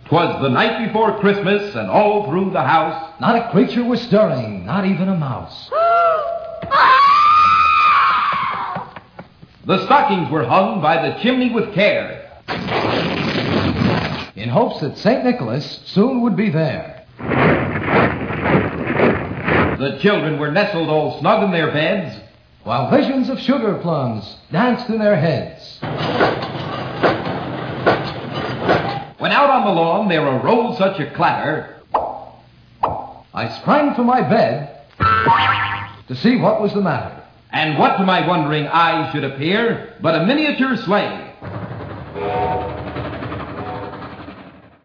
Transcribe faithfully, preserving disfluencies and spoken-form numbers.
'Twas the night before Christmas, and all through the house not a creature was stirring, not even a mouse. The stockings were hung by the chimney with care, in hopes that Saint Nicholas soon would be there. The children were nestled all snug in their beds, while visions of sugar plums danced in their heads. When out on the lawn there arose such a clatter, I sprang from my bed to see what was the matter. And what to my wondering eyes should appear but a miniature sleigh.